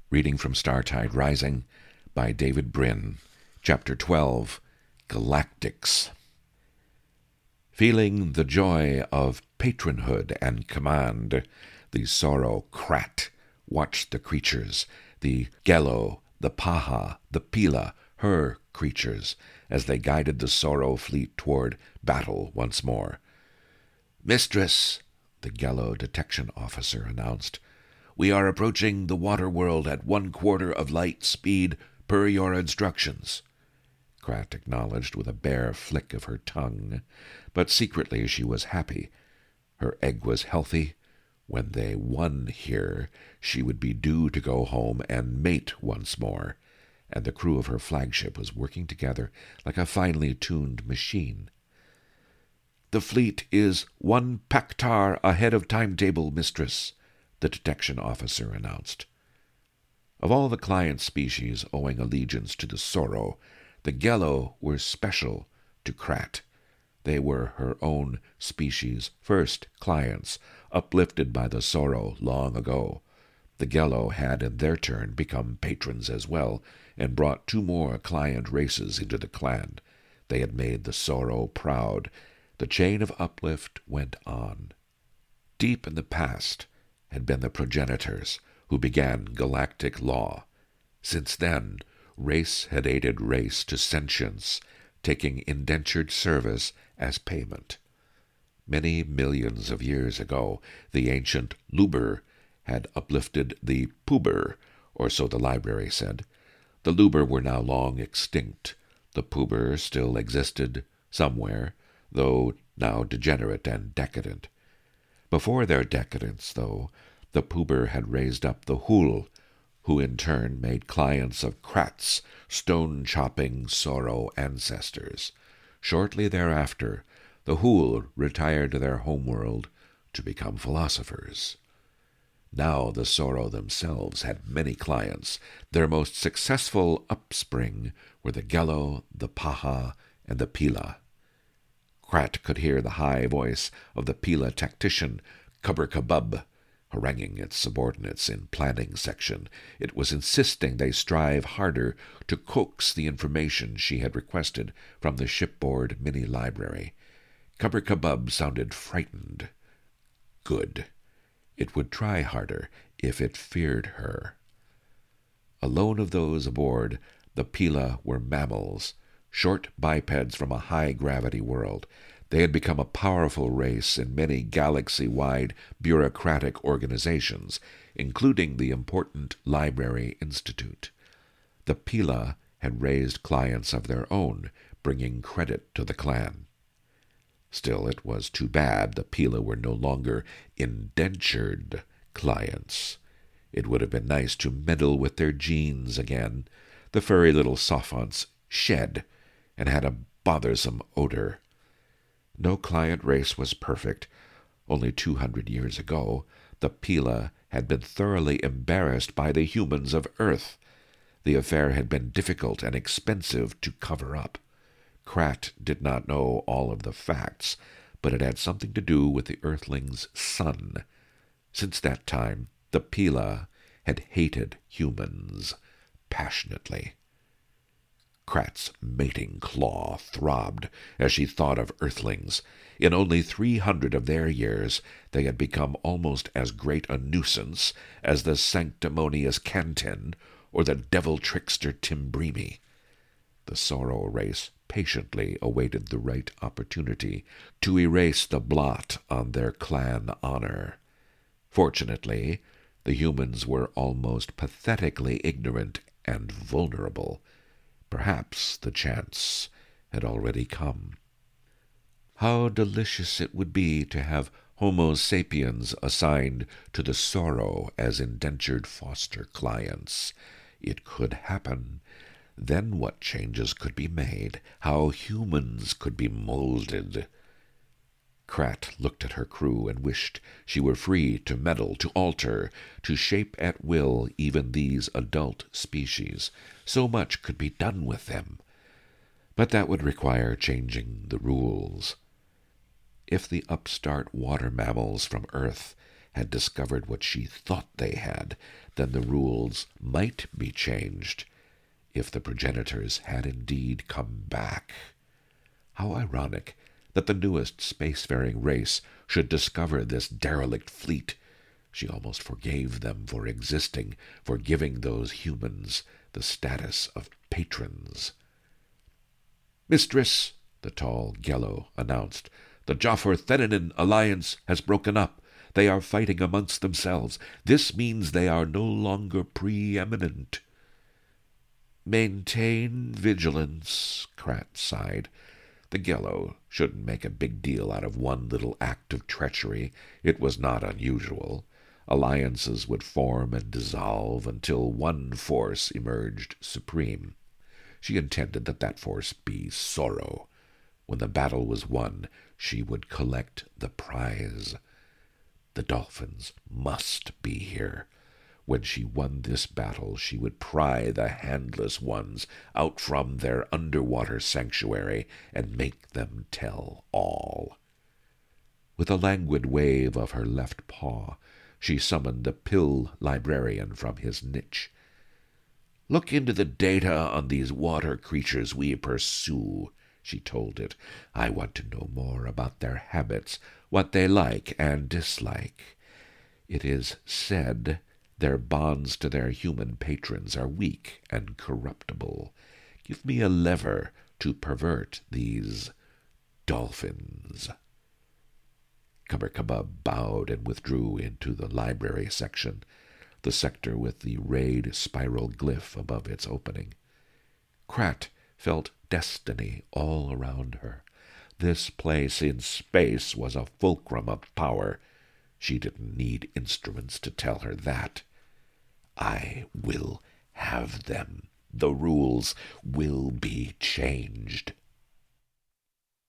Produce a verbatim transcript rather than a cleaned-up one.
Reading from Startide Rising by David Brin. Chapter twelve, Galactics. Feeling the joy of patronhood and command, the Sorrow Krat watched the creatures, the Gello, the Paha, the Pila, her creatures, as they guided the Sorrow fleet toward battle once more. "Mistress," the Gello detection officer announced, "we are approaching the water world at one quarter of light speed per your instructions." Krat acknowledged with a bare flick of her tongue, but secretly she was happy. Her egg was healthy. When they won here, she would be due to go home and mate once more, and the crew of her flagship was working together like a finely tuned machine. "The fleet is one Paktar ahead of timetable, mistress," the detection officer announced. Of all the client species owing allegiance to the Sorrow, the Gello were special to Krat. They were her own species' first clients, uplifted by the Sorrow long ago. The Gello had in their turn become patrons as well, and brought two more client races into the clan. They had made the Sorrow proud. The chain of uplift went on. Deep in the past had been the progenitors, who began galactic law. Since then, race had aided race to sentience, taking indentured service as payment. Many millions of years ago, the ancient Luber had uplifted the Puber, or so the library said. The Luber were now long extinct. The Puber still existed somewhere, though now degenerate and decadent. Before their decadence, though, the Puber had raised up the Hul, who in turn made clients of Krat's stone-chopping Sorrow ancestors. Shortly thereafter, the Hul retired to their homeworld to become philosophers. Now the Sorrow themselves had many clients. Their most successful upspring were the Gello, the Paha, and the Pila. Krat could hear the high voice of the Pila tactician, Kubber-Kabub, haranguing its subordinates in planning section. It was insisting they strive harder to coax the information she had requested from the shipboard mini-library. Kubber-Kabub sounded frightened. Good. It would try harder if it feared her. Alone of those aboard, the Pila were mammals, short bipeds from a high-gravity world. They had become a powerful race in many galaxy-wide bureaucratic organizations, including the important Library Institute. The Pila had raised clients of their own, bringing credit to the clan. Still, it was too bad the Pila were no longer indentured clients. It would have been nice to meddle with their genes again. The furry little sophonts shed and had a bothersome odor. No client race was perfect. Only two hundred years ago, the Pila had been thoroughly embarrassed by the humans of Earth. The affair had been difficult and expensive to cover up. Krat did not know all of the facts, but it had something to do with the Earthling's son. Since that time, the Pila had hated humans passionately. Krat's mating claw throbbed as she thought of Earthlings. In only three hundred of their years, they had become almost as great a nuisance as the sanctimonious Kanten or the devil-trickster Timbrimi. The Sorrow race patiently awaited the right opportunity to erase the blot on their clan honor. Fortunately, the humans were almost pathetically ignorant and vulnerable. Perhaps the chance had already come. How delicious it would be to have Homo sapiens assigned to the Sorrow as indentured foster clients. It could happen. Then what changes could be made, how humans could be molded. Krat looked at her crew and wished she were free to meddle, to alter, to shape at will even these adult species. So much could be done with them. But that would require changing the rules. If the upstart water mammals from Earth had discovered what she thought they had, then the rules might be changed if the progenitors had indeed come back. How ironic that the newest spacefaring race should discover this derelict fleet. She almost forgave them for existing, for giving those humans the status of patrons. "Mistress," the tall Gello announced, "the Jafar Thenanin alliance has broken up. They are fighting amongst themselves. This means they are no longer preeminent." "Maintain vigilance," Krat sighed. The Gello shouldn't make a big deal out of one little act of treachery. It was not unusual. Alliances would form and dissolve until one force emerged supreme. She intended that that force be sorrow. When the battle was won, she would collect the prize. The dolphins must be here. When she won this battle, she would pry the handless ones out from their underwater sanctuary and make them tell all. With a languid wave of her left paw, she summoned the pill librarian from his niche. "Look into the data on these water creatures we pursue," she told it. "I want to know more about their habits, what they like and dislike. It is said their bonds to their human patrons are weak and corruptible. Give me a lever to pervert these dolphins." Cumbercabub bowed and withdrew into the library section, the sector with the rayed spiral glyph above its opening. Krat felt destiny all around her. This place in space was a fulcrum of power. She didn't need instruments to tell her that. "I will have them. The rules will be changed."